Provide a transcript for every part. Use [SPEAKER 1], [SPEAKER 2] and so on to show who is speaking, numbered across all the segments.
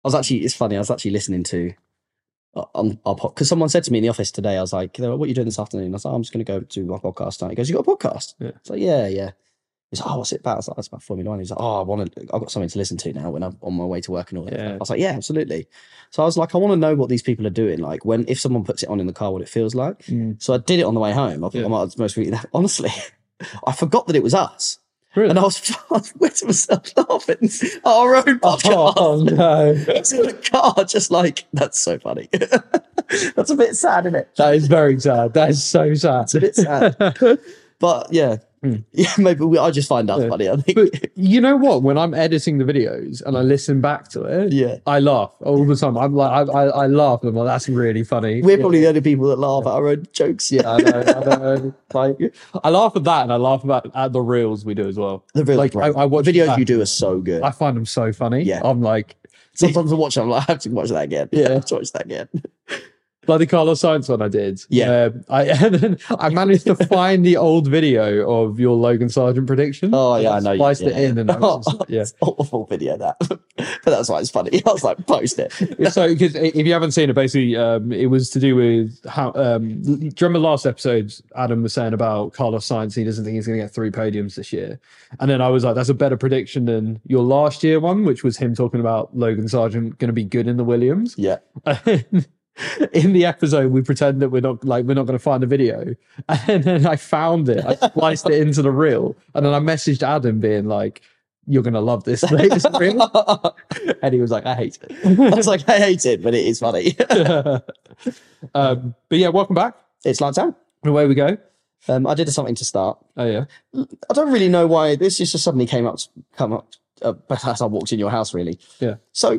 [SPEAKER 1] it's funny. I was actually listening to on our podcast because someone said to me in the office today. I was like, "What are you doing this afternoon?" I was like, "I'm just going to go do my podcast tonight." He goes, "You got a podcast?"
[SPEAKER 2] Yeah.
[SPEAKER 1] It's like, yeah. He's like, "Oh, what's it about?" I was like, "It's about Formula One." He's like, "Oh, I've got something to listen to now when I'm on my way to work and all that."
[SPEAKER 2] Yeah.
[SPEAKER 1] I was like, "Yeah, absolutely." So I was like, "I want to know what these people are doing. Like, if someone puts it on in the car, what it feels like." So I did it on the way home. I thought I might most really. Honestly, I forgot that it was us.
[SPEAKER 2] Really?
[SPEAKER 1] And I was wetting myself laughing at our own podcast.
[SPEAKER 2] Oh, no.
[SPEAKER 1] It's in the car, just like, that's so funny. That's a bit sad, isn't it?
[SPEAKER 2] That is very sad. That is so sad.
[SPEAKER 1] It's a bit sad. But yeah, maybe I just find that funny, I think.
[SPEAKER 2] But you know what? When I'm editing the videos and I listen back to it, I laugh all the time. I'm like, I laugh. I'm like, that's really funny.
[SPEAKER 1] We're probably the only people that laugh at our own jokes.
[SPEAKER 2] Yeah, I know. Like, I laugh at that, and I laugh at the reels we do as well.
[SPEAKER 1] The reels,
[SPEAKER 2] like,
[SPEAKER 1] right.
[SPEAKER 2] I watch
[SPEAKER 1] videos you do are so good.
[SPEAKER 2] I find them so funny.
[SPEAKER 1] Yeah.
[SPEAKER 2] I'm like,
[SPEAKER 1] sometimes I watch them, I'm like, I have to watch that again.
[SPEAKER 2] Yeah.
[SPEAKER 1] I have to watch that again.
[SPEAKER 2] Like the Carlos Sainz one I did.
[SPEAKER 1] Yeah.
[SPEAKER 2] And then I managed to find the old video of your Logan Sargent prediction.
[SPEAKER 1] Oh, yeah, I know.
[SPEAKER 2] Spliced it in. And
[SPEAKER 1] It's an awful video, that. But that's why it's funny. I was like, post it.
[SPEAKER 2] So, because if you haven't seen it, basically, it was to do with how. Do you remember last episode, Adam was saying about Carlos Sainz? He doesn't think he's going to get 3 podiums this year. And then I was like, that's a better prediction than your last year one, which was him talking about Logan Sargent going to be good in the Williams.
[SPEAKER 1] Yeah.
[SPEAKER 2] In the episode, we pretend that we're not going to find the video, and then I found it. I spliced it into the reel, and then I messaged Adam being like, "You're going to love this latest reel," and he was like, "I hate it."
[SPEAKER 1] I was like, I hate it, but it is funny.
[SPEAKER 2] But yeah, welcome back.
[SPEAKER 1] It's Lights Out.
[SPEAKER 2] Away we go.
[SPEAKER 1] I did something to start.
[SPEAKER 2] Oh yeah.
[SPEAKER 1] I don't really know why this just suddenly come up as I walked in your house, really.
[SPEAKER 2] Yeah.
[SPEAKER 1] So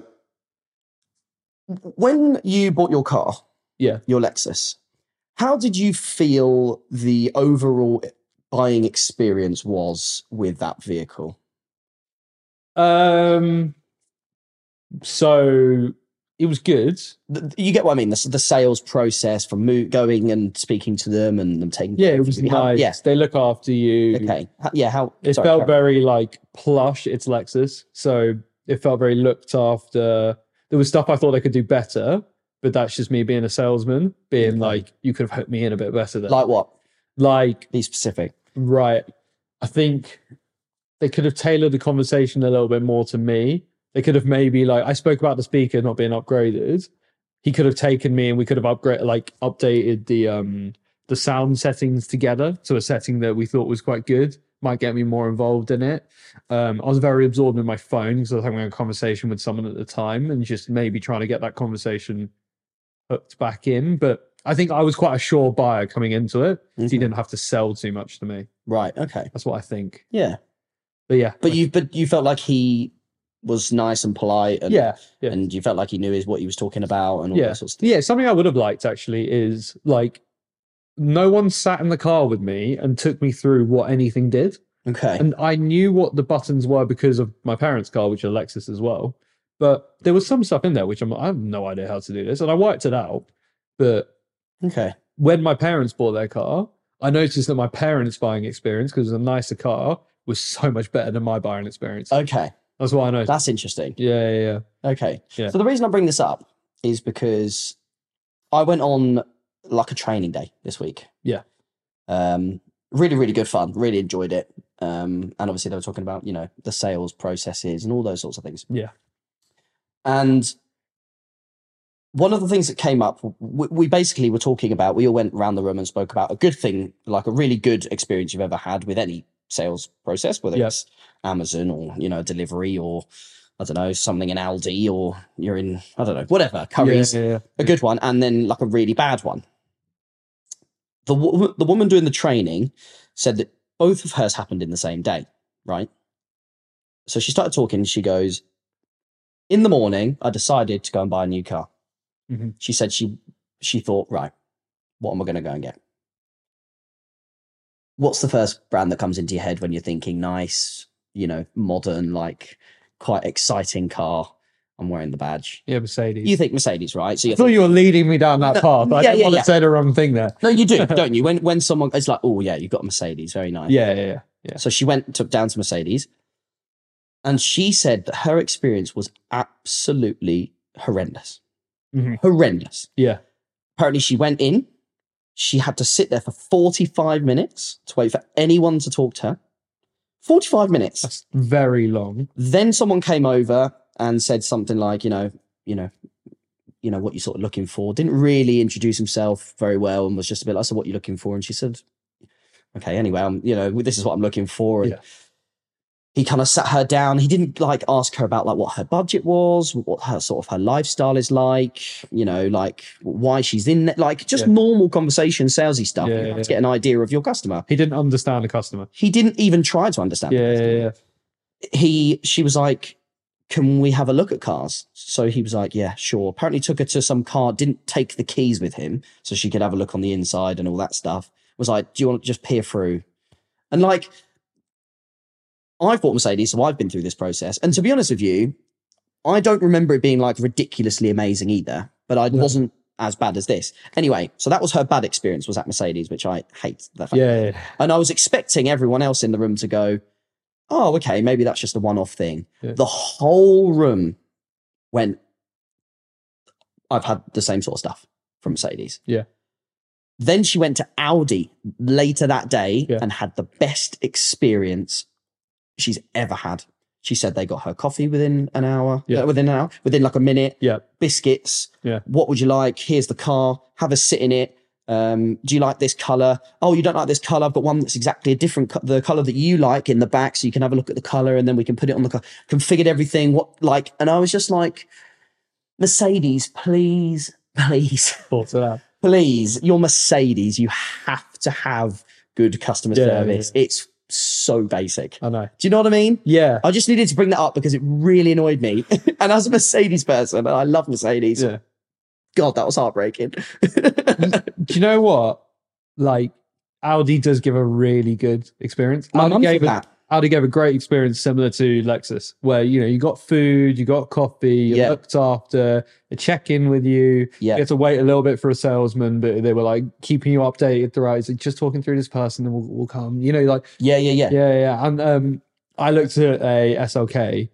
[SPEAKER 1] when you bought your car,
[SPEAKER 2] Yeah.
[SPEAKER 1] your Lexus, how did you feel the overall buying experience was with that vehicle?
[SPEAKER 2] So it was good.
[SPEAKER 1] You get what I mean? The sales process from going and speaking to them and them taking.
[SPEAKER 2] Yeah, it was nice.
[SPEAKER 1] Yes,
[SPEAKER 2] they look after you.
[SPEAKER 1] Okay. Yeah. How
[SPEAKER 2] it felt very like plush. It's Lexus, so it felt very looked after. There was stuff I thought they could do better, but that's just me being a salesman, being like, you could have hooked me in a bit better there.
[SPEAKER 1] Like what?
[SPEAKER 2] Like,
[SPEAKER 1] be specific.
[SPEAKER 2] Right. I think they could have tailored the conversation a little bit more to me. They could have maybe, like, I spoke about the speaker not being upgraded. He could have taken me and we could have updated the sound settings together to a setting that we thought was quite good. Might get me more involved in it. I was very absorbed in my phone because I was having a conversation with someone at the time and just maybe trying to get that conversation hooked back in. But I think I was quite a sure buyer coming into it. Mm-hmm. So he didn't have to sell too much to me.
[SPEAKER 1] Right. Okay.
[SPEAKER 2] That's what I think.
[SPEAKER 1] Yeah.
[SPEAKER 2] But yeah.
[SPEAKER 1] But you felt like he was nice and polite. And,
[SPEAKER 2] yeah.
[SPEAKER 1] And you felt like he knew what he was talking about and all that sort of stuff.
[SPEAKER 2] Yeah. Something I would have liked actually is like, no one sat in the car with me and took me through what anything did.
[SPEAKER 1] Okay.
[SPEAKER 2] And I knew what the buttons were because of my parents' car, which are Lexus as well. But there was some stuff in there which I have no idea how to do this. And I worked it out. But when my parents bought their car, I noticed that my parents' buying experience, because it was a nicer car, was so much better than my buying experience.
[SPEAKER 1] Okay.
[SPEAKER 2] That's what I noticed.
[SPEAKER 1] That's interesting.
[SPEAKER 2] Yeah.
[SPEAKER 1] Okay.
[SPEAKER 2] Yeah.
[SPEAKER 1] So the reason I bring this up is because I went on like a training day this week.
[SPEAKER 2] Yeah.
[SPEAKER 1] Really, really good fun. Really enjoyed it. And obviously they were talking about, the sales processes and all those sorts of things.
[SPEAKER 2] Yeah.
[SPEAKER 1] And one of the things that came up, we basically were talking about, we all went around the room and spoke about a good thing, like a really good experience you've ever had with any sales process, whether it's Amazon or, delivery or, I don't know, something in Aldi or you're in, I don't know, whatever, Currys, a good one, and then like a really bad one. The woman doing the training said that both of hers happened in the same day, right? So she started talking. She goes, in the morning, I decided to go and buy a new car.
[SPEAKER 2] Mm-hmm.
[SPEAKER 1] She said she thought, right, what am I going to go and get? What's the first brand that comes into your head when you're thinking nice, modern, like quite exciting car? I'm wearing the badge.
[SPEAKER 2] Yeah, Mercedes.
[SPEAKER 1] You think Mercedes, right? So
[SPEAKER 2] I thought you were leading me down that path. I didn't want to say the wrong thing there.
[SPEAKER 1] No, you do, don't you? When someone, it's like, oh yeah, you've got a Mercedes, very nice.
[SPEAKER 2] Yeah.
[SPEAKER 1] So she took down to Mercedes, and she said that her experience was absolutely horrendous.
[SPEAKER 2] Mhm.
[SPEAKER 1] Horrendous.
[SPEAKER 2] Yeah.
[SPEAKER 1] Apparently she went in, she had to sit there for 45 minutes to wait for anyone to talk to her. 45 minutes.
[SPEAKER 2] That's very long.
[SPEAKER 1] Then someone came over and said something like, you know, what you're sort of looking for. Didn't really introduce himself very well and was just a bit like, so what you're looking for? And she said, okay, anyway, this is what I'm looking for. And he kind of sat her down. He didn't like ask her about like what her budget was, what her sort of her lifestyle is like, like why she's in there, like just normal conversation, salesy stuff. To get an idea of your customer.
[SPEAKER 2] He didn't understand the customer.
[SPEAKER 1] He didn't even try to understand. She was like, can we have a look at cars? So he was like, yeah, sure. Apparently took her to some car, didn't take the keys with him so she could have a look on the inside and all that stuff. Was like, do you want to just peer through? And like, I've bought Mercedes, so I've been through this process. And to be honest with you, I don't remember it being like ridiculously amazing either, but I wasn't as bad as this. Anyway, so that was her bad experience, was at Mercedes, which I hate. And I was expecting everyone else in the room to go, oh, okay, maybe that's just a one-off thing. Yeah. The whole room went, I've had the same sort of stuff from Mercedes.
[SPEAKER 2] Yeah.
[SPEAKER 1] Then she went to Audi later that day and had the best experience she's ever had. She said they got her coffee within an hour, within like a minute.
[SPEAKER 2] Yeah.
[SPEAKER 1] Biscuits.
[SPEAKER 2] Yeah.
[SPEAKER 1] What would you like? Here's the car. Have a sit in it. Do you like this color? Oh, you don't like this color? I've got one that's exactly a different the color that you like in the back, so you can have a look at the color, and then we can put it on the car. Configured everything. And I was just like, Mercedes, please.
[SPEAKER 2] Thoughts of that.
[SPEAKER 1] Please, you're Mercedes. You have to have good customer service. Yeah. It's so basic.
[SPEAKER 2] I know.
[SPEAKER 1] Do you know what I mean?
[SPEAKER 2] Yeah.
[SPEAKER 1] I just needed to bring that up because it really annoyed me. And as a Mercedes person, I love Mercedes.
[SPEAKER 2] Yeah.
[SPEAKER 1] God, that was heartbreaking.
[SPEAKER 2] Do you know what? Like, Audi does give a really good experience. Audi gave a great experience similar to Lexus, where, you got food, you got coffee, you looked after, a check-in with you.
[SPEAKER 1] Yeah.
[SPEAKER 2] You had to wait a little bit for a salesman, but they were like keeping you updated throughout. It's like, just talking through this person and we'll come, like.
[SPEAKER 1] Yeah.
[SPEAKER 2] And I looked at a SLK,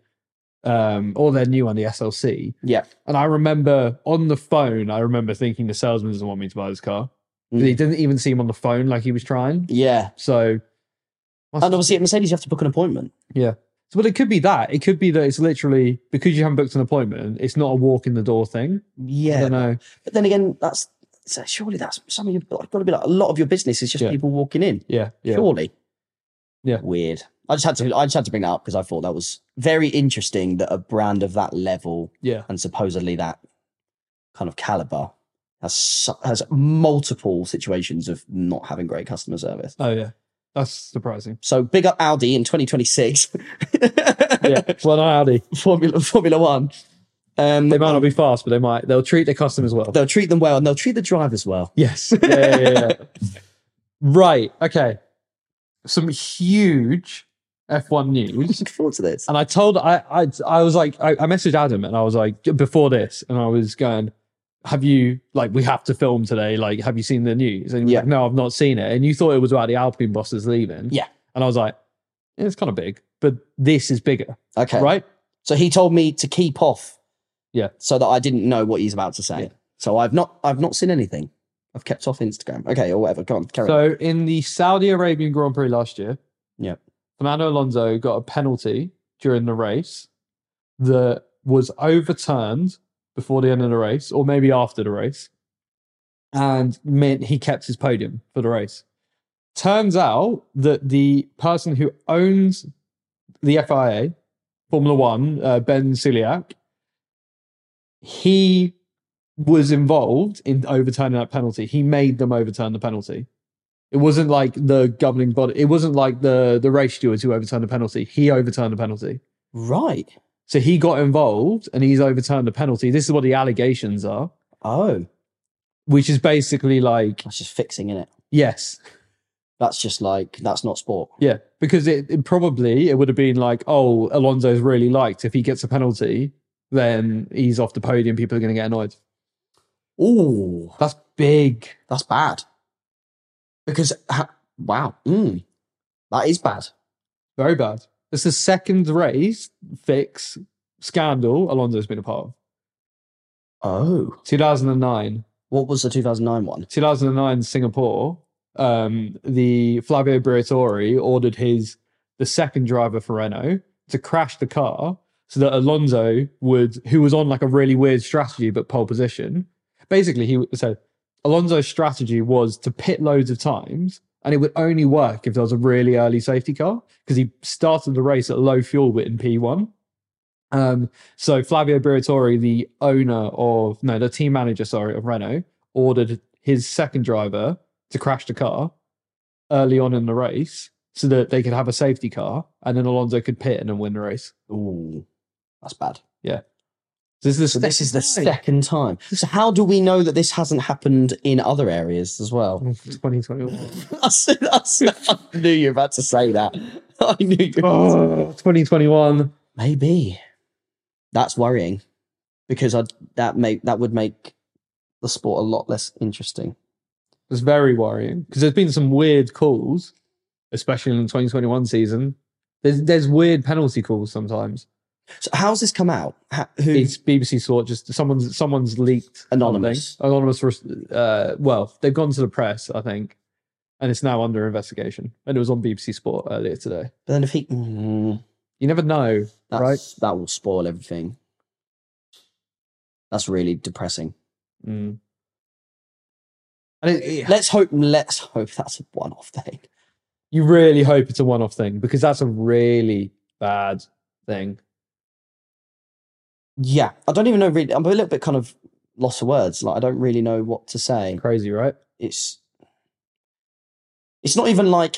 [SPEAKER 2] or their new one, the SLC.
[SPEAKER 1] Yeah.
[SPEAKER 2] And I remember on the phone, thinking the salesman doesn't want me to buy this car. He didn't even seem on the phone like he was trying.
[SPEAKER 1] Yeah.
[SPEAKER 2] So.
[SPEAKER 1] And obviously at Mercedes, you have to book an appointment.
[SPEAKER 2] Yeah. So, but it could be that. It could be that it's literally, because you haven't booked an appointment, it's not a walk in the door thing.
[SPEAKER 1] Yeah.
[SPEAKER 2] I don't know.
[SPEAKER 1] But then again, surely that's some of your, got to be like, a lot of your business is just people walking in.
[SPEAKER 2] Yeah.
[SPEAKER 1] Surely.
[SPEAKER 2] Yeah.
[SPEAKER 1] Weird. I just had to bring that up because I thought that was very interesting that a brand of that level and supposedly that kind of caliber has multiple situations of not having great customer service.
[SPEAKER 2] Oh, yeah. That's surprising.
[SPEAKER 1] So big up Audi in 2026.
[SPEAKER 2] Well, not Audi.
[SPEAKER 1] Formula One.
[SPEAKER 2] They might not be fast, but they'll treat their customers well.
[SPEAKER 1] They'll treat them well, and they'll treat the drivers well.
[SPEAKER 2] Yes. Yeah. Right. Okay. Some huge F1 news.
[SPEAKER 1] Looking forward to this.
[SPEAKER 2] And I was like, I messaged Adam and I was like, before this, and I was going, have you, we have to film today, have you seen the news? And he was like, no, I've not seen it. And you thought it was about the Alpine bosses leaving.
[SPEAKER 1] Yeah.
[SPEAKER 2] And I was like, it's kind of big, but this is bigger.
[SPEAKER 1] Okay.
[SPEAKER 2] Right?
[SPEAKER 1] So he told me to keep off.
[SPEAKER 2] Yeah.
[SPEAKER 1] So that I didn't know what he's about to say.
[SPEAKER 2] Yeah.
[SPEAKER 1] So I've not seen anything. I've kept off Instagram. Okay, or whatever. Go on, carry on.
[SPEAKER 2] So in the Saudi Arabian Grand Prix last year, Fernando Alonso got a penalty during the race that was overturned before the end of the race, or maybe after the race, and meant he kept his podium for the race. Turns out that the person who owns the FIA, Formula One, Ben Suliak, he was involved in overturning that penalty. He made them overturn the penalty. It wasn't like the governing body. It wasn't like the race stewards who overturned the penalty. He overturned the penalty.
[SPEAKER 1] Right.
[SPEAKER 2] So he got involved and he's overturned the penalty. This is what the allegations are.
[SPEAKER 1] Oh.
[SPEAKER 2] Which is basically like...
[SPEAKER 1] That's just fixing, innit?
[SPEAKER 2] Yes.
[SPEAKER 1] That's just that's not sport.
[SPEAKER 2] Yeah, because it probably would have been like, oh, Alonso's really liked. If he gets a penalty, then he's off the podium. People are going to get annoyed.
[SPEAKER 1] Ooh.
[SPEAKER 2] That's big.
[SPEAKER 1] That's bad. Because, wow. That is bad.
[SPEAKER 2] Very bad. It's the second race fix scandal Alonso's been a part of.
[SPEAKER 1] Oh,
[SPEAKER 2] 2009.
[SPEAKER 1] what was the 2009 one?
[SPEAKER 2] 2009 Singapore, the Flavio Briatore ordered the second driver for Renault to crash the car so that Alonso who was on like a really weird strategy but pole position. Basically, he said Alonso's strategy was to pit loads of times, and it would only work if there was a really early safety car because he started the race at low fuel bit in P1. So Flavio Briatore, the team manager, of Renault, ordered his second driver to crash the car early on in the race so that they could have a safety car, and then Alonso could pit and then win the race.
[SPEAKER 1] Ooh, that's bad.
[SPEAKER 2] Yeah.
[SPEAKER 1] This is the second time. So how do we know that this hasn't happened in other areas as well?
[SPEAKER 2] 2021.
[SPEAKER 1] I knew you were about to say that. I knew you.
[SPEAKER 2] 2021.
[SPEAKER 1] Maybe. That's worrying because that would make the sport a lot less interesting.
[SPEAKER 2] It's very worrying because there's been some weird calls, especially in the 2021 season. There's weird penalty calls sometimes.
[SPEAKER 1] So how's this come out?
[SPEAKER 2] It's BBC Sport. Just someone's leaked
[SPEAKER 1] anonymous.
[SPEAKER 2] Well, they've gone to the press, I think, and it's now under investigation. And it was on BBC Sport earlier today.
[SPEAKER 1] But then if
[SPEAKER 2] you never know, right?
[SPEAKER 1] That will spoil everything. That's really depressing.
[SPEAKER 2] Mm.
[SPEAKER 1] And let's hope that's a one-off thing.
[SPEAKER 2] You really hope it's a one-off thing because that's a really bad thing.
[SPEAKER 1] Yeah, I don't even know. Really, I'm a little bit kind of lost for words. Like I don't really know what to say.
[SPEAKER 2] Crazy, right?
[SPEAKER 1] It's not even like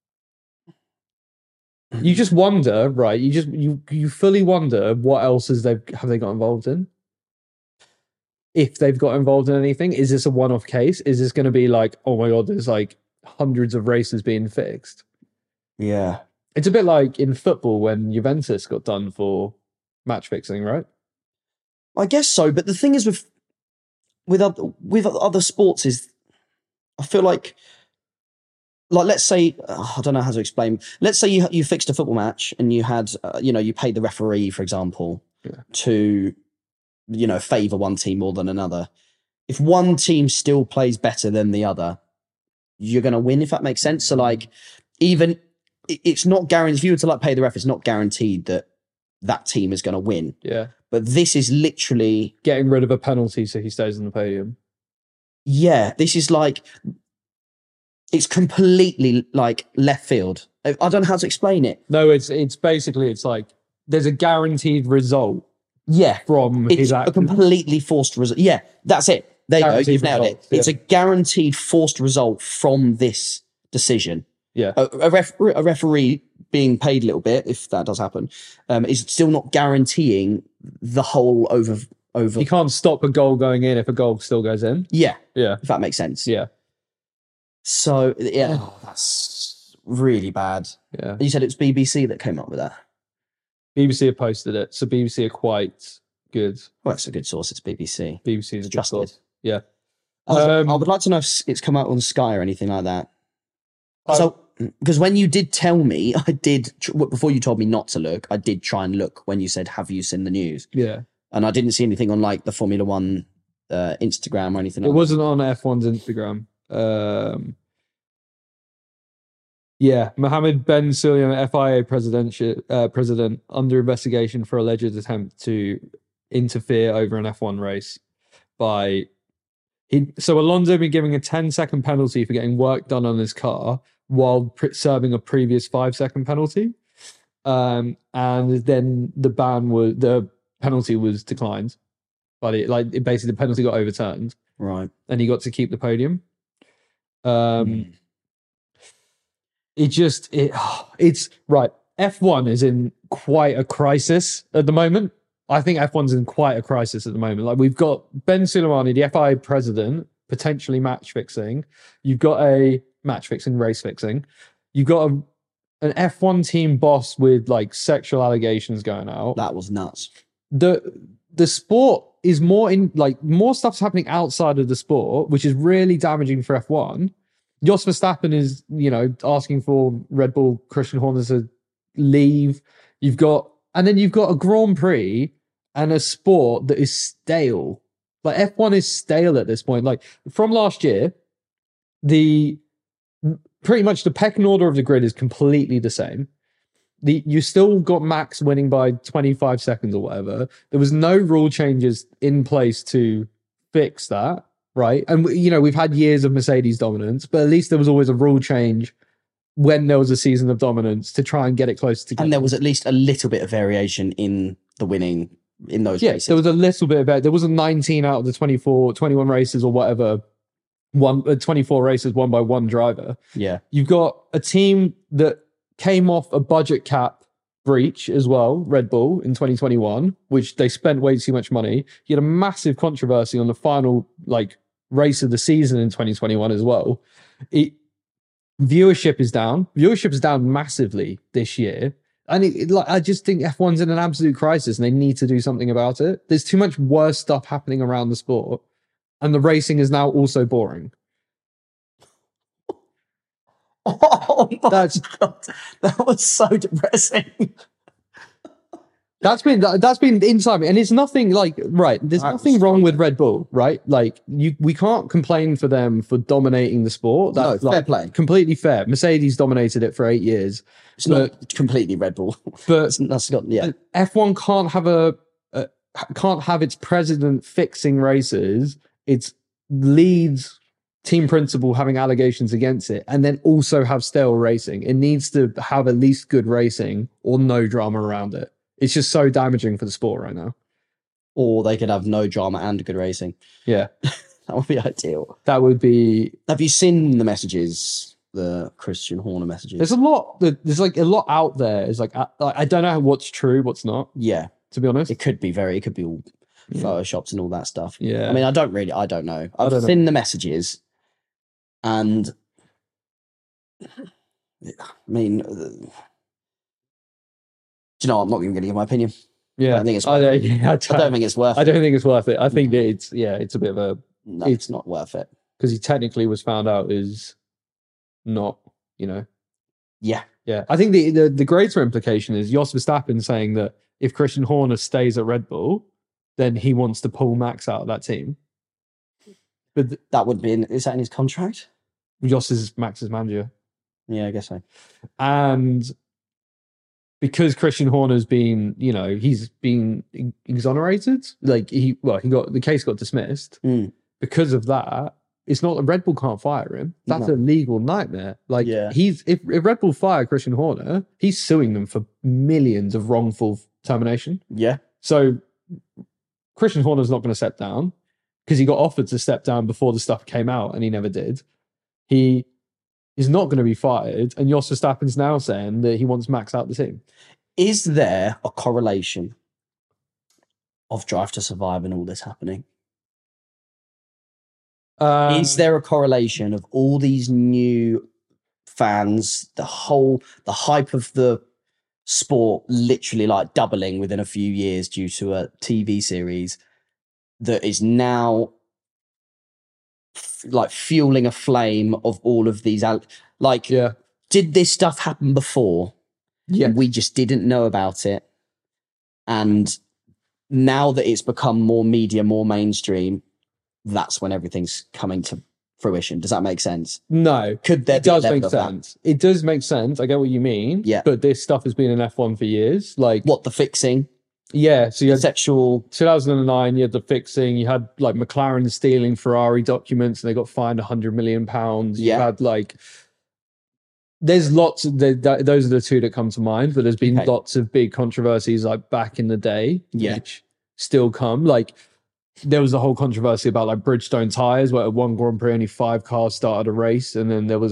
[SPEAKER 2] you just wonder, right? You fully wonder what else have they got involved in? If they've got involved in anything, is this a one-off case? Is this going to be like, oh my God, there's like hundreds of races being fixed?
[SPEAKER 1] Yeah,
[SPEAKER 2] it's a bit like in football when Juventus got done for match fixing, right?
[SPEAKER 1] I guess so, but the thing is with other sports is, I feel like let's say I don't know how to explain. Let's say you fixed a football match and you had you paid the referee, for example, to favour one team more than another. If one team still plays better than the other, you're going to win. If that makes sense. So like, even it's not guaranteed. If you were to pay the ref, it's not guaranteed that team is going to win.
[SPEAKER 2] Yeah.
[SPEAKER 1] But this is literally
[SPEAKER 2] getting rid of a penalty so he stays on the podium.
[SPEAKER 1] Yeah, this is it's completely left field. I don't know how to explain it.
[SPEAKER 2] No, it's basically like there's a guaranteed result.
[SPEAKER 1] Yeah,
[SPEAKER 2] from his action.
[SPEAKER 1] A completely forced result. Yeah, that's it. There you go. You've nailed it. Yeah. It's a guaranteed forced result from this decision.
[SPEAKER 2] Yeah,
[SPEAKER 1] a referee being paid a little bit, if that does happen, is still not guaranteeing the whole over.
[SPEAKER 2] You can't stop a goal going in if a goal still goes in.
[SPEAKER 1] Yeah,
[SPEAKER 2] yeah,
[SPEAKER 1] if that makes sense.
[SPEAKER 2] Yeah.
[SPEAKER 1] So yeah, that's really bad.
[SPEAKER 2] Yeah,
[SPEAKER 1] you said it was BBC that came up with that.
[SPEAKER 2] BBC have posted it, so BBC are quite good.
[SPEAKER 1] Well, it's a good source. It's BBC.
[SPEAKER 2] BBC is a good source. Yeah.
[SPEAKER 1] I would like to know if it's come out on Sky or anything like that. So, because when you did tell me, I did, before you told me not to look, I did try and look when you said, have you seen the news?
[SPEAKER 2] Yeah.
[SPEAKER 1] And I didn't see anything on the Formula One Instagram or anything like that.
[SPEAKER 2] It wasn't on F1's Instagram. Yeah, Mohammed Ben Sulayem, FIA president, under investigation for alleged attempt to interfere over an F1 race So Alonso been giving a 10-second penalty for getting work done on his car while serving a previous 5-second penalty, and then the penalty was declined, but basically the penalty got overturned,
[SPEAKER 1] right,
[SPEAKER 2] and he got to keep the podium. It's right. F1 is in quite a crisis at the moment. I think F1's in quite a crisis at the moment. We've got Ben Sulayem, the FIA president, potentially match fixing. You've got a match fixing, race fixing. You've got an F1 team boss with sexual allegations going out.
[SPEAKER 1] That was nuts.
[SPEAKER 2] The sport is more more stuff's happening outside of the sport, which is really damaging for F1. Jos Verstappen is, asking for Red Bull Christian Horner to leave. You've got a Grand Prix and a sport that is stale. Like F1 is stale at this point. Like from last year, pretty much the pecking order of the grid is completely the same. You still got Max winning by 25 seconds or whatever. There was no rule changes in place to fix that, right? And we've had years of Mercedes dominance, but at least there was always a rule change when there was a season of dominance to try and get it closer together.
[SPEAKER 1] And there was at least a little bit of variation in the winning in those races.
[SPEAKER 2] There was a little bit of it. There was a 19 out of the 21 races or whatever, 24 races won by one driver.
[SPEAKER 1] Yeah.
[SPEAKER 2] You've got a team that came off a budget cap breach as well, Red Bull, in 2021, which they spent way too much money. You had a massive controversy on the final race of the season in 2021 as well. Viewership is down. Viewership is down massively this year. And I just think F1's in an absolute crisis and they need to do something about it. There's too much worse stuff happening around the sport. And the racing is now also boring.
[SPEAKER 1] Oh my God. That was so depressing.
[SPEAKER 2] That's been inside me, and it's nothing there's nothing wrong with Red Bull, right? We can't complain for them for dominating the sport. That's
[SPEAKER 1] fair play.
[SPEAKER 2] Completely fair. Mercedes dominated it for 8 years.
[SPEAKER 1] It's not completely Red Bull.
[SPEAKER 2] But
[SPEAKER 1] that's not, yeah.
[SPEAKER 2] F1 can't have its president fixing races. Its leads team principal having allegations against it, and then also have stale racing. It needs to have at least good racing or no drama around it. It's just so damaging for the sport right now.
[SPEAKER 1] Or they could have no drama and good racing.
[SPEAKER 2] Yeah.
[SPEAKER 1] That would be ideal.
[SPEAKER 2] That would be...
[SPEAKER 1] Have you seen the messages? The Christian Horner messages?
[SPEAKER 2] There's a lot out there. It's I don't know what's true, what's not.
[SPEAKER 1] Yeah.
[SPEAKER 2] To be honest.
[SPEAKER 1] It could be all photoshops and all that stuff.
[SPEAKER 2] Yeah.
[SPEAKER 1] I mean, I don't know. I've seen the messages. And I mean, do you know, I'm not even going to give my opinion.
[SPEAKER 2] Yeah,
[SPEAKER 1] I don't think it's.
[SPEAKER 2] I don't
[SPEAKER 1] think it's worth it.
[SPEAKER 2] I don't think it's worth it. I think that it's a bit of a.
[SPEAKER 1] No, it's not worth it
[SPEAKER 2] because he technically was found out is not.
[SPEAKER 1] Yeah.
[SPEAKER 2] Yeah. I think the greater implication is Jos Verstappen saying that if Christian Horner stays at Red Bull, then he wants to pull Max out of that team. But
[SPEAKER 1] that would be is that in his contract?
[SPEAKER 2] Jos is Max's manager.
[SPEAKER 1] Yeah, I guess so.
[SPEAKER 2] And because Christian Horner's been, he's been exonerated. The case got dismissed. Because of that. It's not that Red Bull can't fire him. That's a legal nightmare. If Red Bull fire Christian Horner, he's suing them for millions of wrongful termination.
[SPEAKER 1] Yeah.
[SPEAKER 2] So Christian Horner's not going to step down. Because he got offered to step down before the stuff came out and he never did. He is not going to be fired. And Jos Verstappen's now saying that he wants Max out the team.
[SPEAKER 1] Is there a correlation of Drive to Survive and all this happening? Is there a correlation of all these new fans, the hype of the sport literally doubling within a few years due to a TV series that is now fueling a flame of all of these did this stuff happen before?
[SPEAKER 2] Yeah.
[SPEAKER 1] We just didn't know about it. And now that it's become more media, more mainstream, that's when everything's coming to fruition. Does that make sense?
[SPEAKER 2] No.
[SPEAKER 1] Could there
[SPEAKER 2] it does make sense. It does make sense. I get what you mean.
[SPEAKER 1] Yeah.
[SPEAKER 2] But this stuff has been in F1 for years.
[SPEAKER 1] What, the fixing?
[SPEAKER 2] Yeah, so you had
[SPEAKER 1] sexual
[SPEAKER 2] 2009. You had the fixing. You had McLaren stealing Ferrari documents, and they got fined £100 million. You had there's lots of those are the two that come to mind. But there's been lots of big controversies back in the day, which still come. There was a whole controversy about Bridgestone tires, where at one Grand Prix only 5 cars started a race, and then there was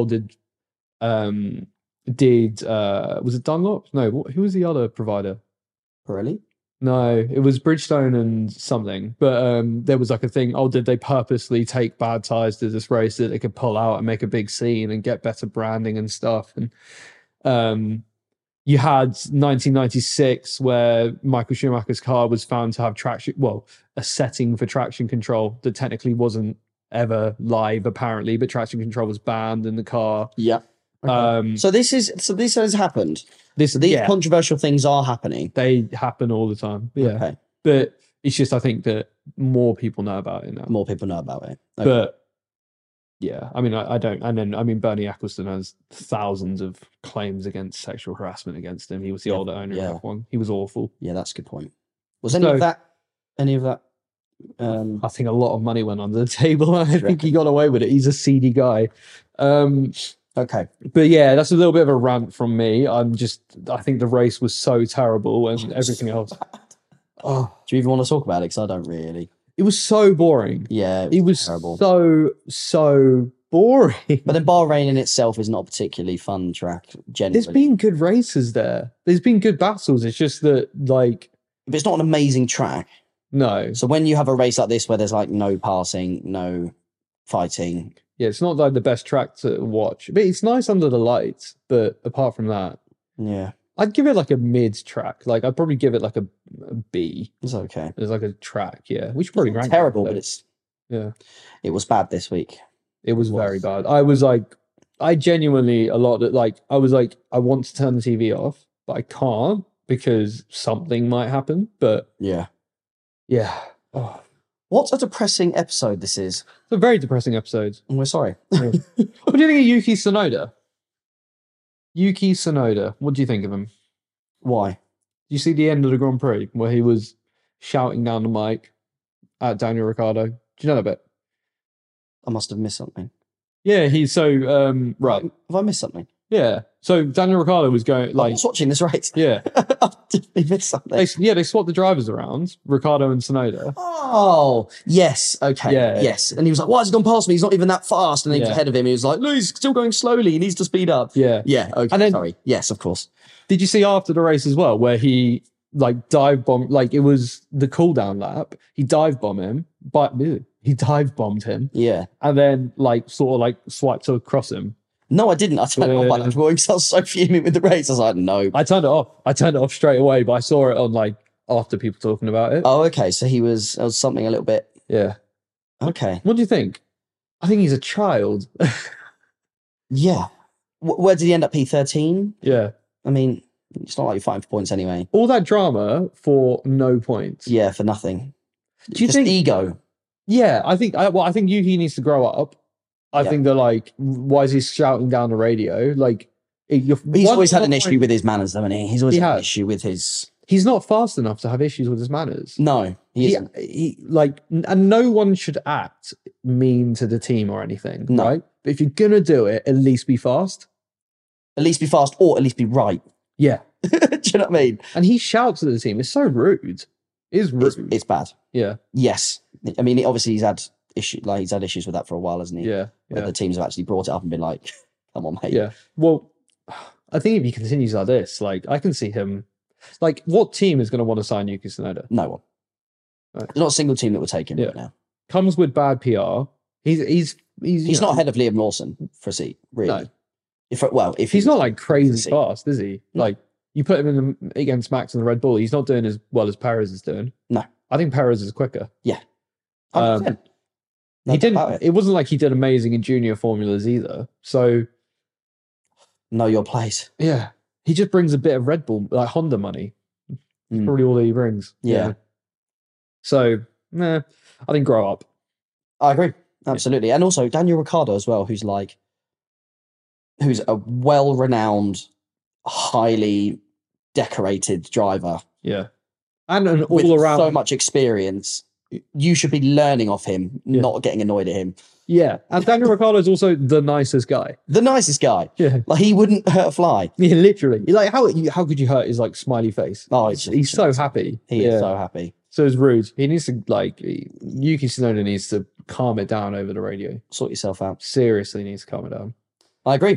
[SPEAKER 2] was it Dunlop? No, who was the other provider?
[SPEAKER 1] Pirelli?
[SPEAKER 2] No, it was Bridgestone and something. But there was a thing, did they purposely take bad tires to this race that they could pull out and make a big scene and get better branding and stuff? And you had 1996 where Michael Schumacher's car was found to have a setting for traction control that technically wasn't ever live apparently, but traction control was banned in the car.
[SPEAKER 1] Yeah. Okay. So this has happened. These controversial things are happening.
[SPEAKER 2] They happen all the time. Yeah.
[SPEAKER 1] Okay.
[SPEAKER 2] But It's just I think that more people know about it now.
[SPEAKER 1] More people know about it. Okay.
[SPEAKER 2] But yeah, I mean, I don't. And then, I mean, Bernie Eccleston has thousands of claims against sexual harassment against him. He was the older owner of F1. He was awful.
[SPEAKER 1] Yeah, that's a good point. Was any of that?
[SPEAKER 2] I think a lot of money went under the table. I think he got away with it. He's a seedy guy.
[SPEAKER 1] Okay.
[SPEAKER 2] But yeah, that's a little bit of a rant from me. I think the race was so terrible and everything else.
[SPEAKER 1] Oh, do you even want to talk about it? Because I don't really.
[SPEAKER 2] It was so boring.
[SPEAKER 1] Yeah,
[SPEAKER 2] it was
[SPEAKER 1] terrible.
[SPEAKER 2] So boring.
[SPEAKER 1] But then Bahrain in itself is not a particularly fun track. Generally,
[SPEAKER 2] there's been good races there. There's been good battles. It's just that, like,
[SPEAKER 1] but it's not an amazing track.
[SPEAKER 2] No.
[SPEAKER 1] So when you have a race like this where there's like no passing, no fighting.
[SPEAKER 2] Yeah, it's not like the best track to watch. But it's nice under the lights. But apart from that,
[SPEAKER 1] yeah,
[SPEAKER 2] I'd give it like a mid track. Like, I'd probably give it like a B.
[SPEAKER 1] It's okay.
[SPEAKER 2] It's like a track, yeah. We should probably rank
[SPEAKER 1] terrible,
[SPEAKER 2] it,
[SPEAKER 1] but it's
[SPEAKER 2] it
[SPEAKER 1] was bad this week.
[SPEAKER 2] It was very bad. I genuinely I was like, I want to turn the TV off, but I can't because something might happen. But
[SPEAKER 1] yeah.
[SPEAKER 2] Oh.
[SPEAKER 1] What a depressing episode this is.
[SPEAKER 2] It's a very depressing episode.
[SPEAKER 1] We're sorry.
[SPEAKER 2] Yeah. What do you think of Yuki Tsunoda? Yuki Tsunoda. What do you think of him?
[SPEAKER 1] Why?
[SPEAKER 2] You see the end of the Grand Prix where he was shouting down the mic at Daniel Ricciardo? Do you know that bit?
[SPEAKER 1] I must have missed something.
[SPEAKER 2] Yeah, he's so right.
[SPEAKER 1] Have I missed something?
[SPEAKER 2] Yeah. So Daniel Ricciardo was going like
[SPEAKER 1] I was watching this race.
[SPEAKER 2] Yeah.
[SPEAKER 1] I definitely missed something.
[SPEAKER 2] They swapped the drivers around, Ricciardo and Tsunoda.
[SPEAKER 1] Oh, yes. Okay.
[SPEAKER 2] Yeah.
[SPEAKER 1] Yes. And he was like, why has he gone past me? He's not even that fast. And then ahead of him, he was like, no, he's still going slowly. He needs to speed up.
[SPEAKER 2] Yeah.
[SPEAKER 1] Yeah. Okay.
[SPEAKER 2] And then,
[SPEAKER 1] sorry. Yes, of course.
[SPEAKER 2] Did you see after the race as well, where he like dive bombed, like it was the cool down lap, he dive bombed him, but he dive bombed him.
[SPEAKER 1] Yeah.
[SPEAKER 2] And then like sort of like swiped across him.
[SPEAKER 1] No, I didn't. I turned it off by that point because I was so fuming with the race. I was like, no.
[SPEAKER 2] I turned it off straight away, but I saw it on like after people talking about it.
[SPEAKER 1] Oh, okay. So there was something a little bit.
[SPEAKER 2] Yeah.
[SPEAKER 1] Okay.
[SPEAKER 2] What do you think? I think he's a child.
[SPEAKER 1] Yeah. Where did he end up? P13?
[SPEAKER 2] Yeah.
[SPEAKER 1] I mean, it's not like you're fighting for points anyway.
[SPEAKER 2] All that drama for no points.
[SPEAKER 1] Yeah, for nothing.
[SPEAKER 2] Do you think
[SPEAKER 1] ego?
[SPEAKER 2] Yeah, I think Yuki needs to grow up. I think they're like, why is he shouting down the radio? Like,
[SPEAKER 1] he's always had an issue with his manners, though, hasn't he? He's always had an issue with his.
[SPEAKER 2] He's not fast enough to have issues with his manners.
[SPEAKER 1] No, he isn't.
[SPEAKER 2] And no one should act mean to the team or anything,
[SPEAKER 1] no.
[SPEAKER 2] Right? But if you're gonna do it, at least be fast.
[SPEAKER 1] At least be fast, or at least be right.
[SPEAKER 2] Yeah.
[SPEAKER 1] Do you know what I mean?
[SPEAKER 2] And he shouts at the team. It's so rude. It's rude.
[SPEAKER 1] It's bad.
[SPEAKER 2] Yeah.
[SPEAKER 1] Yes. I mean, obviously he's had issues with that for a while, hasn't he?
[SPEAKER 2] Yeah.
[SPEAKER 1] Where the teams have actually brought it up and been like, come on, mate.
[SPEAKER 2] Yeah. Well, I think if he continues like this, like I can see him. Like, what team is going to want to sign Yuki Tsunoda?
[SPEAKER 1] No one.
[SPEAKER 2] Right.
[SPEAKER 1] There's not a single team that would take him right now.
[SPEAKER 2] Comes with bad PR. He's
[SPEAKER 1] not ahead of Liam Lawson for a seat, really.
[SPEAKER 2] No.
[SPEAKER 1] If
[SPEAKER 2] he's not like crazy fast, is he?
[SPEAKER 1] No.
[SPEAKER 2] Like, you put him against Max and the Red Bull, he's not doing as well as Perez is doing.
[SPEAKER 1] No.
[SPEAKER 2] I think Perez is quicker.
[SPEAKER 1] Yeah.
[SPEAKER 2] He didn't. It wasn't like he did amazing in junior formulas either. So
[SPEAKER 1] know your place.
[SPEAKER 2] Yeah, he just brings a bit of Red Bull, like Honda money. Probably all that he brings.
[SPEAKER 1] Yeah.
[SPEAKER 2] So I think grow up.
[SPEAKER 1] I agree absolutely, and also Daniel Ricciardo as well, who's a well-renowned, highly decorated driver.
[SPEAKER 2] Yeah, and an all-around
[SPEAKER 1] so much experience. You should be learning off him, not getting annoyed at him.
[SPEAKER 2] Yeah, and Daniel Ricciardo is also the nicest guy.
[SPEAKER 1] The nicest guy.
[SPEAKER 2] Yeah,
[SPEAKER 1] like he wouldn't hurt a fly.
[SPEAKER 2] Yeah, literally. Like how could you hurt his like smiley face?
[SPEAKER 1] Oh,
[SPEAKER 2] he's so happy.
[SPEAKER 1] He is so happy.
[SPEAKER 2] So it's rude. He needs to Yuki Tsunoda needs to calm it down over the radio.
[SPEAKER 1] Sort yourself out.
[SPEAKER 2] Seriously, needs to calm it down.
[SPEAKER 1] I agree.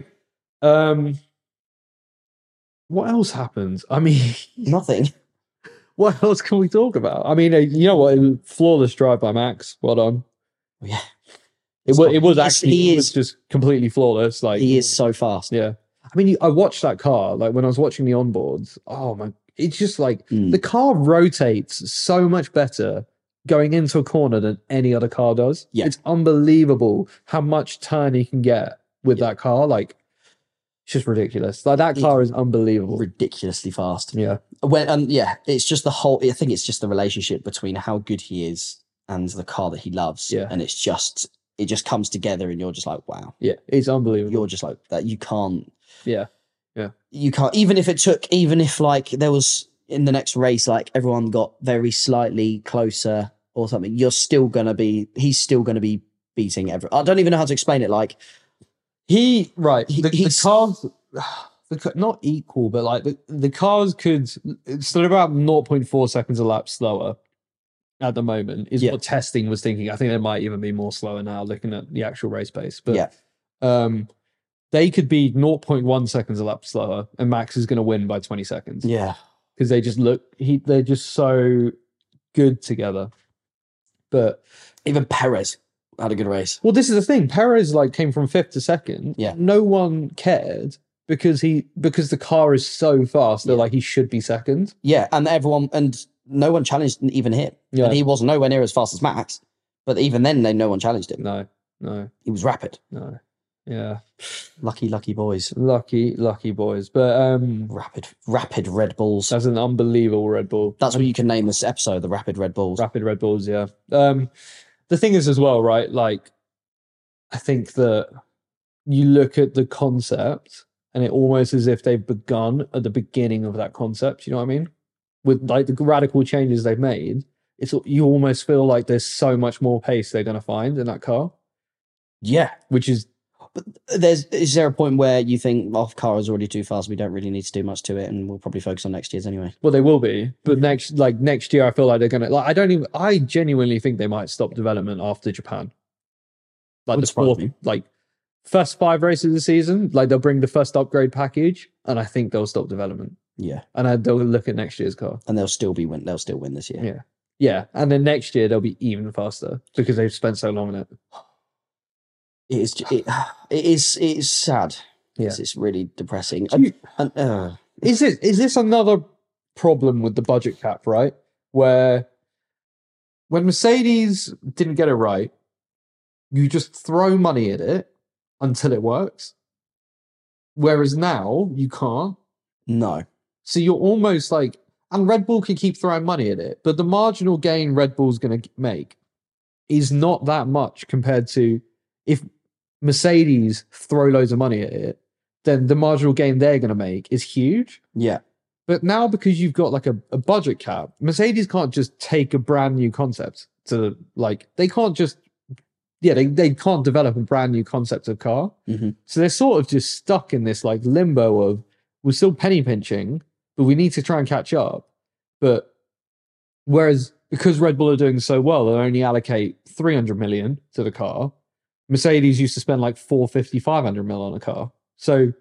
[SPEAKER 2] What else happens? I mean,
[SPEAKER 1] nothing.
[SPEAKER 2] What else can we talk about? I mean, you know what? Flawless drive by Max. Well done.
[SPEAKER 1] Yeah.
[SPEAKER 2] It was just completely flawless. Like
[SPEAKER 1] he is so fast.
[SPEAKER 2] Yeah. I mean, I watched that car, like when I was watching the onboards. Oh my, it's just like the car rotates so much better going into a corner than any other car does.
[SPEAKER 1] Yeah.
[SPEAKER 2] It's unbelievable how much turn he can get with that car. Like, It's just ridiculous. Like that car is unbelievable.
[SPEAKER 1] Ridiculously fast.
[SPEAKER 2] Yeah.
[SPEAKER 1] It's just the whole. I think it's just the relationship between how good he is and the car that he loves.
[SPEAKER 2] Yeah.
[SPEAKER 1] And it just comes together, and you're just like, wow.
[SPEAKER 2] Yeah, it's unbelievable.
[SPEAKER 1] You're just like that. You can't.
[SPEAKER 2] Yeah.
[SPEAKER 1] You can't. Even if like there was in the next race, like everyone got very slightly closer or something, he's still gonna be beating everyone. I don't even know how to explain it. Like
[SPEAKER 2] the
[SPEAKER 1] he's
[SPEAKER 2] cars, not equal, but like the cars could still about 0.4 seconds a lap slower at the moment is what testing was thinking. I think they might even be more slower now looking at the actual race pace. But they could be 0.1 seconds a lap slower, and Max is going to win by 20 seconds.
[SPEAKER 1] Yeah,
[SPEAKER 2] because they just they're just so good together. But
[SPEAKER 1] even Perez had a good race.
[SPEAKER 2] Well, this is the thing. Perez like came from 5th to 2nd.
[SPEAKER 1] Yeah,
[SPEAKER 2] no one cared because the car is so fast. They're like he should be 2nd.
[SPEAKER 1] Yeah, and no one challenged even him. Yeah. And he was nowhere near as fast as Max. But even then, no one challenged him.
[SPEAKER 2] No,
[SPEAKER 1] he was rapid.
[SPEAKER 2] No. Yeah,
[SPEAKER 1] lucky boys.
[SPEAKER 2] Lucky boys. But
[SPEAKER 1] rapid Red Bulls.
[SPEAKER 2] That's an unbelievable Red Bull.
[SPEAKER 1] That's what you can name this episode: the Rapid Red Bulls.
[SPEAKER 2] Rapid Red Bulls. Yeah. The thing is as well, right? Like, I think that you look at the concept, and it almost as if they've begun at the beginning of that concept. You know what I mean? With like the radical changes they've made, you almost feel like there's so much more pace they're going to find in that car.
[SPEAKER 1] Yeah,
[SPEAKER 2] which is.
[SPEAKER 1] But is there a point where you think, well, the car is already too fast, we don't really need to do much to it, and we'll probably focus on next year's anyway?
[SPEAKER 2] Well, they will be, but next year, I feel like they're gonna I genuinely think they might stop development after Japan. Like the fourth, like first 5 races of the season, like they'll bring the first upgrade package, and I think they'll stop development.
[SPEAKER 1] Yeah,
[SPEAKER 2] and they'll look at next year's car,
[SPEAKER 1] and they'll still win this year.
[SPEAKER 2] Yeah, and then next year they'll be even faster because they've spent so long on it.
[SPEAKER 1] It is sad.
[SPEAKER 2] Yeah.
[SPEAKER 1] It's really depressing.
[SPEAKER 2] Is this another problem with the budget cap, right? Where when Mercedes didn't get it right, you just throw money at it until it works. Whereas now you can't.
[SPEAKER 1] No.
[SPEAKER 2] So you're almost like, and Red Bull can keep throwing money at it, but the marginal gain Red Bull's going to make is not that much compared to if Mercedes throw loads of money at it, then the marginal gain they're going to make is huge.
[SPEAKER 1] Yeah.
[SPEAKER 2] But now because you've got like a budget cap, Mercedes can't just take a brand new concept to like, they can't just, they can't develop a brand new concept of car.
[SPEAKER 1] Mm-hmm.
[SPEAKER 2] So they're sort of just stuck in this like limbo of, we're still penny pinching, but we need to try and catch up. But whereas because Red Bull are doing so well, they only allocate 300 million to the car. Mercedes used to spend like 450, 500 mil on a car. So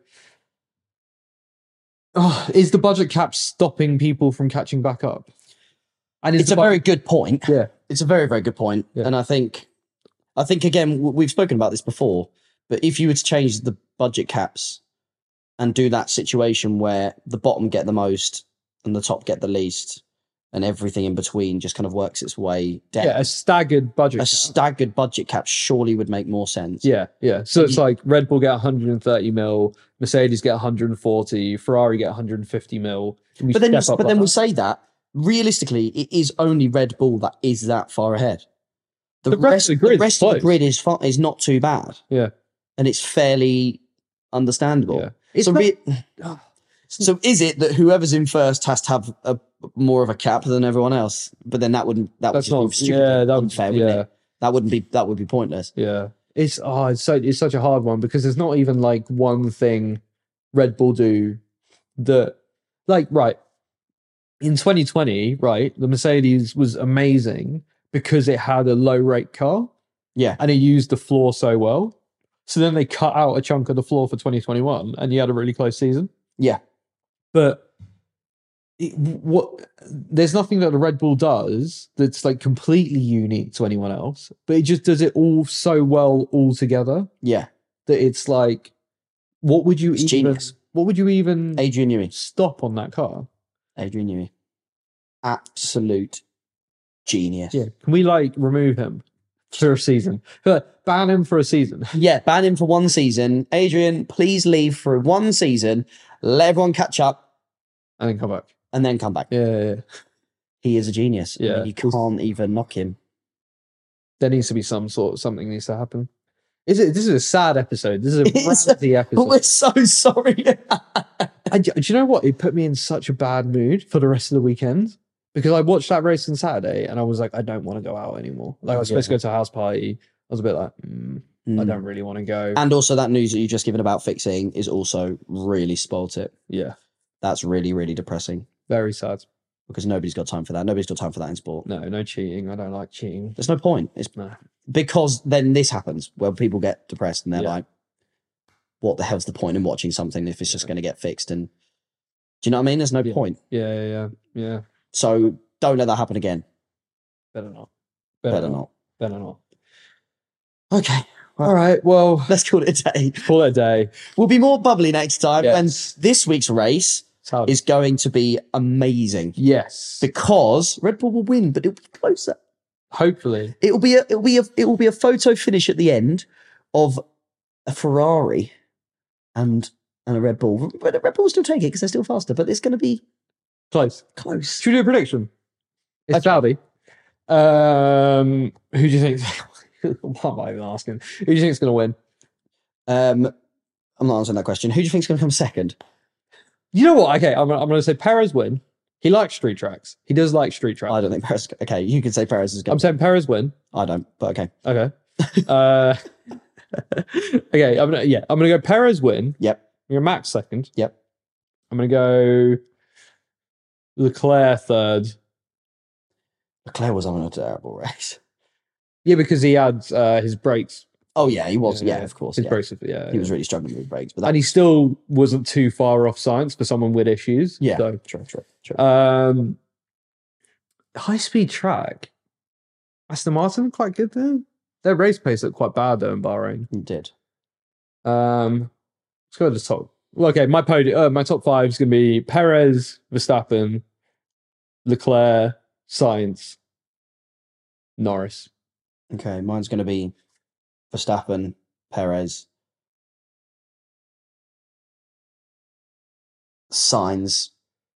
[SPEAKER 2] is the budget cap stopping people from catching back up?
[SPEAKER 1] And it's a very good point.
[SPEAKER 2] Yeah.
[SPEAKER 1] It's a very, very good point. Yeah. And I think again, we've spoken about this before, but if you were to change the budget caps and do that situation where the bottom get the most and the top get the least, and everything in between just kind of works its way down.
[SPEAKER 2] Yeah, a staggered budget cap.
[SPEAKER 1] Staggered budget cap surely would make more sense.
[SPEAKER 2] Yeah. So it's like Red Bull get 130 mil, Mercedes get 140, Ferrari get 150 mil.
[SPEAKER 1] But then we say that, realistically, it is only Red Bull that is that far ahead. The rest of the grid is not too bad.
[SPEAKER 2] Yeah.
[SPEAKER 1] And it's fairly understandable.
[SPEAKER 2] Yeah.
[SPEAKER 1] So is it that whoever's in first has to have more of a cap than everyone else? But then that would be stupid, unfair, wouldn't it? That would be pointless.
[SPEAKER 2] Yeah, it's such a hard one because there's not even like one thing Red Bull do that, like, right, in 2020, right, the Mercedes was amazing because it had a low rate car, and it used the floor so well. So then they cut out a chunk of the floor for 2021, and you had a really close season.
[SPEAKER 1] Yeah.
[SPEAKER 2] But there's nothing that the Red Bull does that's like completely unique to anyone else, but it just does it all so well all together.
[SPEAKER 1] Yeah.
[SPEAKER 2] That it's like,
[SPEAKER 1] genius.
[SPEAKER 2] What would you even
[SPEAKER 1] Adrian Newey
[SPEAKER 2] stop on that car?
[SPEAKER 1] Adrian Newey. Absolute genius.
[SPEAKER 2] Yeah. Can we like remove him for a season. Ban him for a season.
[SPEAKER 1] Yeah, ban him for one season. Adrian, please leave for one season. Let everyone catch up
[SPEAKER 2] And then come back.
[SPEAKER 1] and then come back.
[SPEAKER 2] Yeah.
[SPEAKER 1] He is a genius. I mean,
[SPEAKER 2] Yeah.
[SPEAKER 1] you can't even knock him.
[SPEAKER 2] There needs to be something needs to happen. This is a sad episode. This is a
[SPEAKER 1] It's
[SPEAKER 2] ranty episode.
[SPEAKER 1] We're so sorry.
[SPEAKER 2] Do you know what? It put me in such a bad mood for the rest of the weekend because I watched that race on Saturday and I was like, I don't want to go out anymore. Like I was supposed to go to a house party. I was a bit like, I don't really want to go.
[SPEAKER 1] And also that news that you just given about fixing is also really spoilt it.
[SPEAKER 2] Yeah,
[SPEAKER 1] That's really, really depressing
[SPEAKER 2] very sad.
[SPEAKER 1] because nobody's got time for that. Nobody's got time for that in sport.
[SPEAKER 2] No cheating. I don't like cheating.
[SPEAKER 1] There's no point. It's
[SPEAKER 2] No.
[SPEAKER 1] because then this happens where people get depressed and they're
[SPEAKER 2] Yeah.
[SPEAKER 1] like, what the hell's the point in watching something if it's just going to get fixed? And do you know what I mean? There's no point.
[SPEAKER 2] Yeah.
[SPEAKER 1] So don't let that happen again.
[SPEAKER 2] Better not.
[SPEAKER 1] Better not.
[SPEAKER 2] Better not.
[SPEAKER 1] Okay.
[SPEAKER 2] All right. Well,
[SPEAKER 1] Let's call it a day.
[SPEAKER 2] call it a day.
[SPEAKER 1] We'll be more bubbly next time.
[SPEAKER 2] Yes.
[SPEAKER 1] And this week's race
[SPEAKER 2] Saudi.
[SPEAKER 1] is going to be amazing
[SPEAKER 2] Yes.
[SPEAKER 1] because Red Bull will win, but it'll be closer.
[SPEAKER 2] Hopefully.
[SPEAKER 1] It will be a photo finish at the end of a Ferrari and a Red Bull. But Red Bull will still take it because they're still faster, but it's going to be
[SPEAKER 2] Close.
[SPEAKER 1] close.
[SPEAKER 2] Should we do a prediction? It's
[SPEAKER 1] Okay.
[SPEAKER 2] Saudi. Who do you think? What am I even asking? Who do you think is going to win?
[SPEAKER 1] I'm not answering that question. Who do you think is going to come second?
[SPEAKER 2] You know what? Okay, I'm going to say Perez win. He likes street tracks. He does like street tracks.
[SPEAKER 1] I don't think Perez. Okay, you can say Perez is going.
[SPEAKER 2] I'm saying Perez win.
[SPEAKER 1] I don't, but okay.
[SPEAKER 2] Okay. Okay. I'm gonna go Perez win.
[SPEAKER 1] Yep.
[SPEAKER 2] I'm gonna Max second.
[SPEAKER 1] Yep.
[SPEAKER 2] I'm gonna go Leclerc third.
[SPEAKER 1] Leclerc was on a terrible race.
[SPEAKER 2] Yeah, because he had his brakes.
[SPEAKER 1] Oh yeah, he was. Yeah, of course.
[SPEAKER 2] His
[SPEAKER 1] Yeah.
[SPEAKER 2] brakes. Yeah.
[SPEAKER 1] He was really struggling with brakes, but
[SPEAKER 2] And he still wasn't too far off science for someone with issues.
[SPEAKER 1] yeah,
[SPEAKER 2] So,
[SPEAKER 1] true.
[SPEAKER 2] high speed track. Aston Martin quite good there. Their race pace looked quite bad though in Bahrain.
[SPEAKER 1] He did.
[SPEAKER 2] Let's go to the top. Well, okay, my podium, my top five is going to be Perez, Verstappen, Leclerc, Sainz, Norris.
[SPEAKER 1] Okay, mine's going to be Verstappen, Perez, Sainz.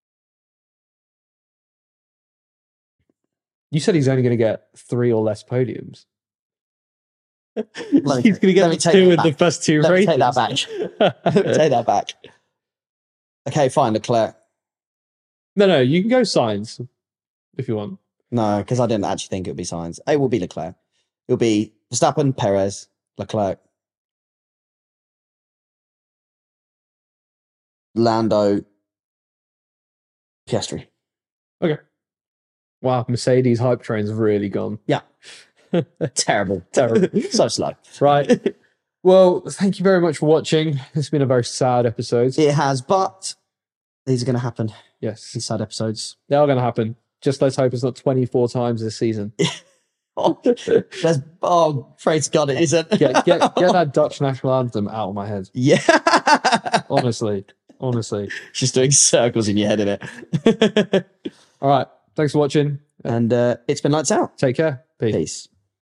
[SPEAKER 2] You said he's only going to get 3 or less podiums.
[SPEAKER 1] Let me-
[SPEAKER 2] He's going to
[SPEAKER 1] let me
[SPEAKER 2] get
[SPEAKER 1] take
[SPEAKER 2] 2
[SPEAKER 1] that
[SPEAKER 2] in the
[SPEAKER 1] back.
[SPEAKER 2] first 2
[SPEAKER 1] Let me
[SPEAKER 2] races.
[SPEAKER 1] take that back. Let me take that back. Okay, fine, Leclerc.
[SPEAKER 2] No, you can go Sainz if you want.
[SPEAKER 1] No, because I didn't actually think it would be Sainz. It will be Leclerc. It will be Verstappen, Perez, Leclerc, Lando, Piastri.
[SPEAKER 2] Wow, Mercedes hype train's really gone.
[SPEAKER 1] Yeah. Terrible. So slow.
[SPEAKER 2] Right. Well, thank you very much for watching. It's been a very sad episode.
[SPEAKER 1] It has, but these are going to happen.
[SPEAKER 2] Yes,
[SPEAKER 1] These sad episodes.
[SPEAKER 2] they are going to happen. Just let's hope it's not 24 times this season.
[SPEAKER 1] Oh, pray to God it isn't.
[SPEAKER 2] Get that Dutch national anthem out of my head.
[SPEAKER 1] Yeah.
[SPEAKER 2] Honestly.
[SPEAKER 1] Just doing circles in your head, innit?
[SPEAKER 2] All right. Thanks for watching.
[SPEAKER 1] And it's been lights out.
[SPEAKER 2] Take care. Peace.
[SPEAKER 1] Peace.